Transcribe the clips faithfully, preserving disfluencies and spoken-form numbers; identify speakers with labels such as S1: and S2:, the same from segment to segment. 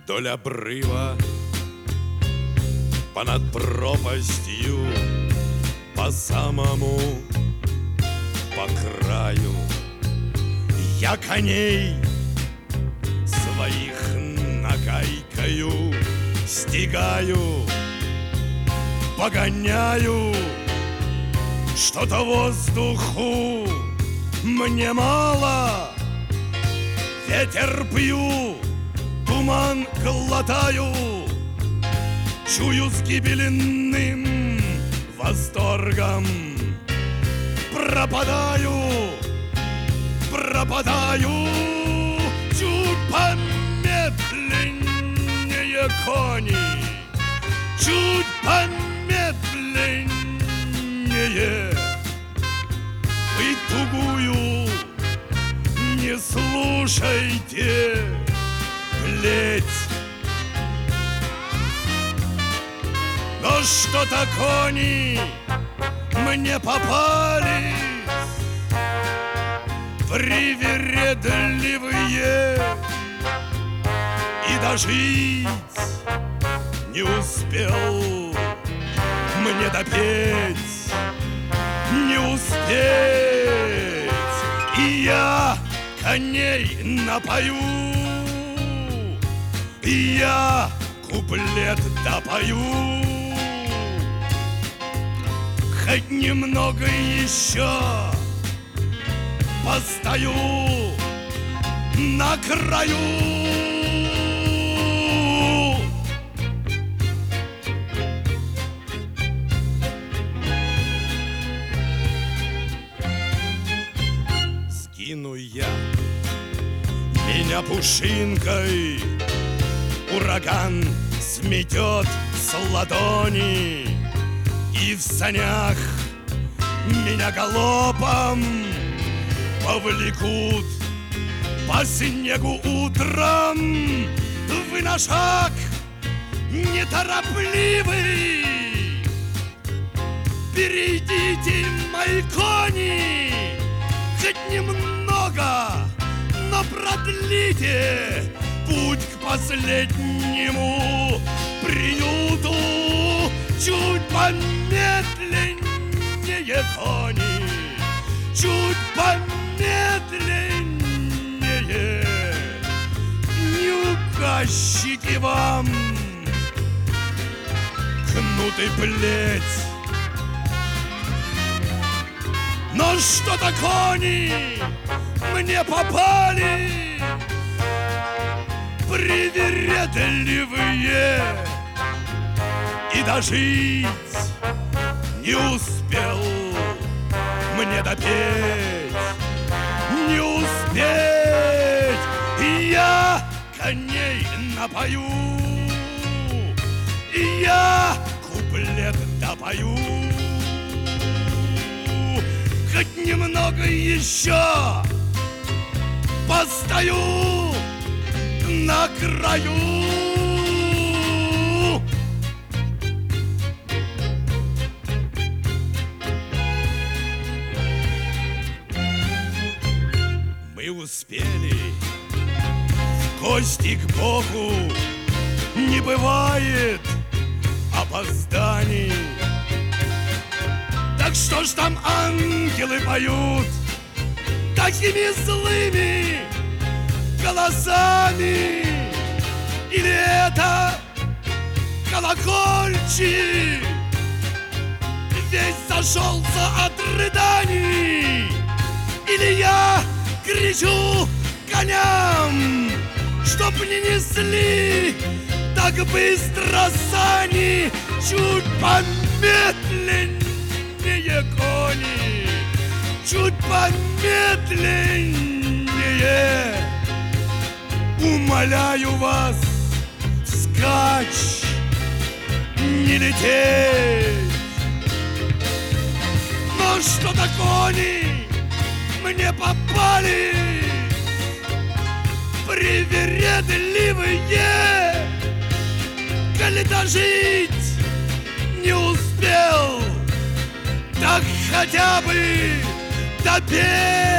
S1: вдоль обрыва, понад пропастью, по самому, по краю. Я коней своих нагайкою стигаю, погоняю. Что-то воздуху мне мало, ветер пью, туман глотаю, чую с гибельным восторгом. Пропадаю, пропадаю, чуть помедленнее кони, чуть помедленнее. Вы тугую не слушайте, плеть. Но что-то кони мне попались привередливые, и дожить не успел мне допеть, не успеть. И я коней напою, и я куплет допою. Хоть немного еще постою на краю. Скину я меня пушинкой, ураган сметет с ладони, и в санях меня галопом повлекут по снегу утром. Вы на шаг неторопливый, перейдите, мои кони, хоть немного, но продлите путь к последнему приюту. Чуть помедленнее, кони, чуть помедленнее. Не указчики вам кнут и плеть. Но что-то кони мне попали привередливые, и дожить не успел мне допеть, не успеть. И я коней напою, и я куплет допою. Хоть немного еще постою на краю. Мы успели в гости к Богу, не бывает опозданий. Так что ж там ангелы поют такими злыми голосами? Или это колокольчик весь зашелся от рыданий? Или я кричу коням, чтоб не несли так быстро сани? Чуть помедленнее, кони, чуть помедленнее. Умоляю вас, вскачь, не лететь. Но что-то кони мне попали привередливые, коли дожить не успел, так хотя бы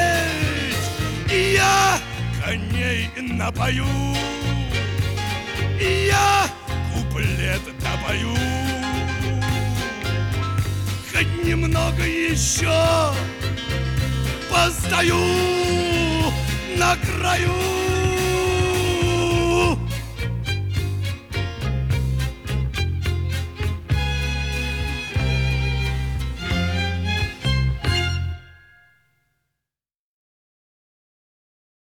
S1: допеть. И я коней напою, И я куплет допою. Хоть немного еще постою на краю.